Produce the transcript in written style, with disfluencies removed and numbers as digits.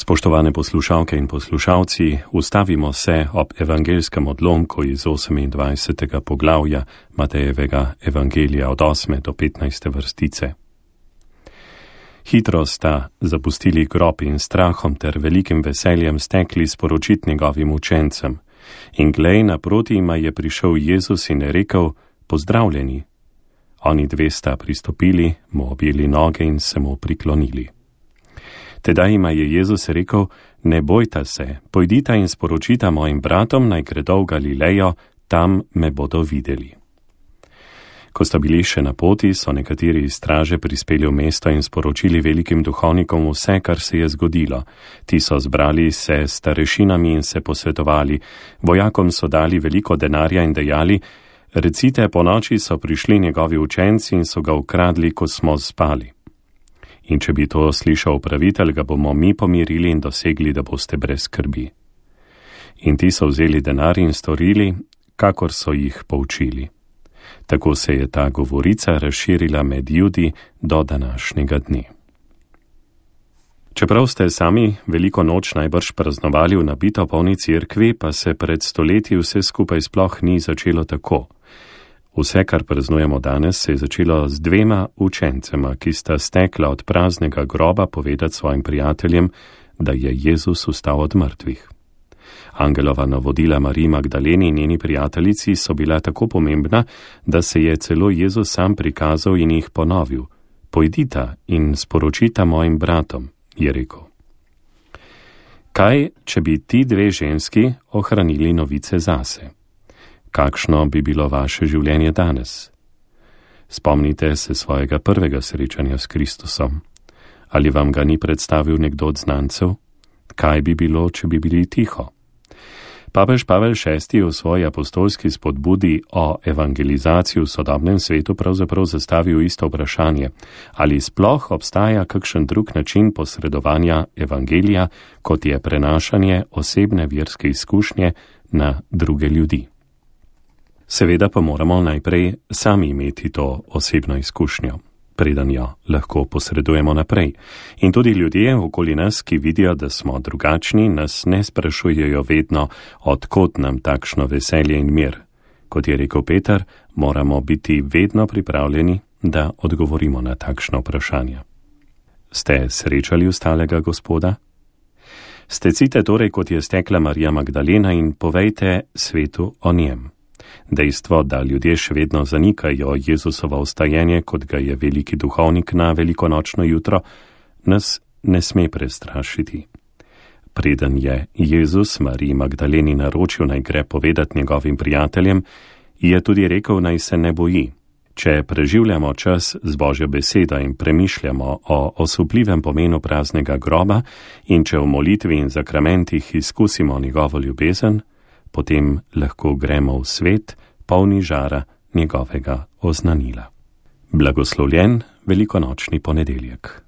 Spoštovane poslušalke in poslušalci, ustavimo se ob evangelskem odlomku iz 28. poglavja Matejevega evangelija od 8. do 15. vrstice. Hitro sta zapustili grob in strahom ter velikim veseljem stekli sporočit njegovim učencem. In glej, naproti jima je prišel Jezus in je rekel: pozdravljeni. Oni dve sta pristopili, mu objeli noge in se mu priklonili. Tedaj jima je Jezus rekel: ne bojta se, pojdita in sporočita mojim bratom, naj gredo v Galilejo, tam me bodo videli. Ko sta bili še na poti, so nekateri iz straže prispeli v mesto in sporočili velikim duhovnikom vse, kar se je zgodilo. Ti so zbrali se s starešinami in se posvetovali. Vojakom so dali veliko denarja in dejali: recite, ponoči so prišli njegovi učenci in so ga ukradli, ko smo spali. In če bi to slišal upravitelj, ga bomo mi pomirili in dosegli, da boste brez skrbi. In ti so vzeli denar in storili, kakor so jih poučili. Tako se je ta govorica razširila med Judi do današnjega dne. Čeprav ste sami veliko noč najbrž praznovali v nabito polni cerkvi, pa se pred stoletji vse skupaj sploh ni začelo tako. Vse, kar praznujemo danes, se je začelo z dvema učencema, ki sta stekla od praznega groba povedati svojim prijateljem, da je Jezus vstal od mrtvih. Angelova navodila Mariji Magdaleni in njeni prijateljici so bila tako pomembna, da se je celo Jezus sam prikazal in jih ponovil: pojdita in sporočita mojim bratom, je rekel. Kaj, če bi ti dve ženski ohranili novice zase? Kakšno bi bilo vaše življenje danes? Spomnite se svojega prvega srečanja s Kristusom. Ali vam ga ni predstavil nekdo od znancev? Kaj bi bilo, če bi bili tiho? Papež Pavel VI v svoji apostolski spodbudi o evangelizaciji v sodobnem svetu pravzaprav zastavil isto vprašanje: ali sploh obstaja kakšen drug način posredovanja evangelija, kot je prenašanje osebne verske izkušnje na druge ljudi? Seveda pa moramo najprej sami imeti to osebno izkušnjo, preden jo lahko posredujemo naprej. In tudi ljudje okoli nas, ki vidijo, da smo drugačni, nas ne sprašujejo vedno, od kod nam takšno veselje in mir. Kot je rekel Peter, moramo biti vedno pripravljeni, da odgovorimo na takšno vprašanje. Ste srečali ostalega Gospoda? Stecite torej, kot je stekla Marija Magdalena, in povejte svetu o njem. Dejstvo, da ljudje še vedno zanikajo Jezusovo vstajenje, kot ga je veliki duhovnik na velikonočno jutro, nas ne sme prestrašiti. Preden je Jezus Mariji Magdaleni naročil, naj gre povedati njegovim prijateljem, je tudi rekel, naj se ne boji. Če preživljamo čas z Božjo besedo in premišljamo o osupljivem pomenu praznega groba in če v molitvi in zakramentih izkusimo njegovo ljubezen, potem lahko gremo v svet, polni žara njegovega oznanila. Blagoslovljen velikonočni ponedeljek.